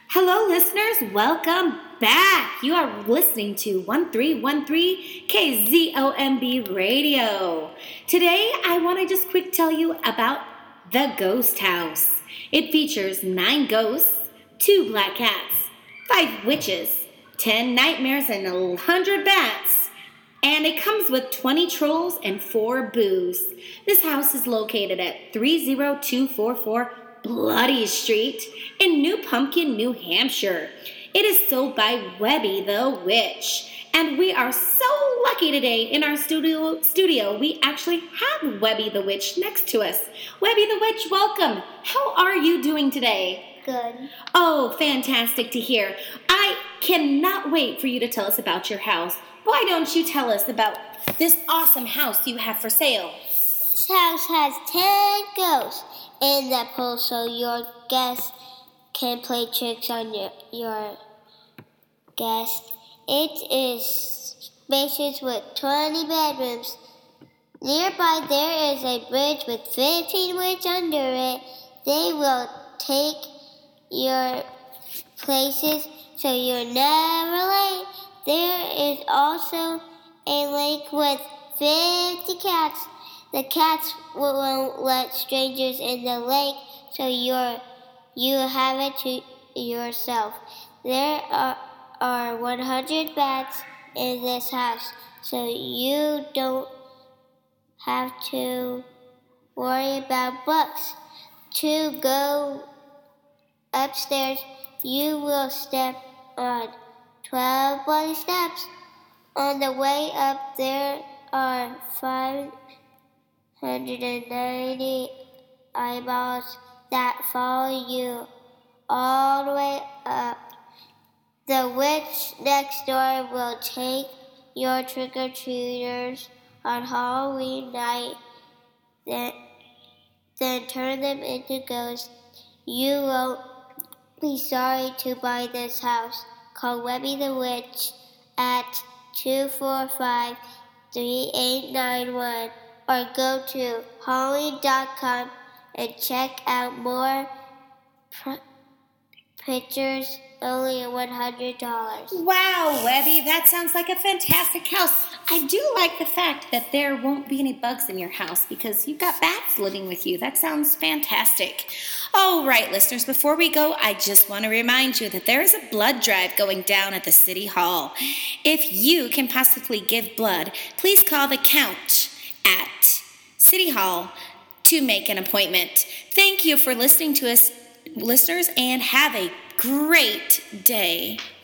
Hello, listeners. Welcome back. You are listening to 1313 KZOMB Radio. Today, I want to just quick tell you about the Ghost House. It features 9 ghosts, 2 black cats, 5 witches, 10 nightmares, and 100 bats. And it comes with 20 trolls and 4 boos. This house is located at 30244 Bloody Street in New Pumpkin, New Hampshire. It is sold by Webby the Witch. And we are so lucky today in our studio. We actually have Webby the Witch next to us. Webby the Witch, welcome. How are you doing today? Good. Oh, fantastic to hear. I cannot wait for you to tell us about your house. Why don't you tell us about this awesome house you have for sale? This house has 10 ghosts in the pool so your guests can play tricks on your guest. It is spacious with 20 bedrooms. Nearby there is a bridge with 15 witches under it. They will take your places so you're never late. There is also a lake with 50 cats. The cats won't let strangers in the lake, so you have it to yourself. There are 100 bats in this house, so you don't have to worry about bugs. To go upstairs, you will step on 12 bloody steps. On the way up, there are 590 eyeballs that follow you all the way up. The witch next door will take your trick-or-treaters on Halloween night, then turn them into ghosts. You won't be sorry to buy this house. Call Webby the Witch at 245-3891 or go to Halloween.com and check out more pictures, only $100. Wow, Webby, that sounds like a fantastic house. I do like the fact that there won't be any bugs in your house because you've got bats living with you. That sounds fantastic. All right, listeners, before we go, I just want to remind you that there is a blood drive going down at the City Hall. If you can possibly give blood, please call the count at City Hall to make an appointment. Thank you for listening to us, listeners, and have a great day.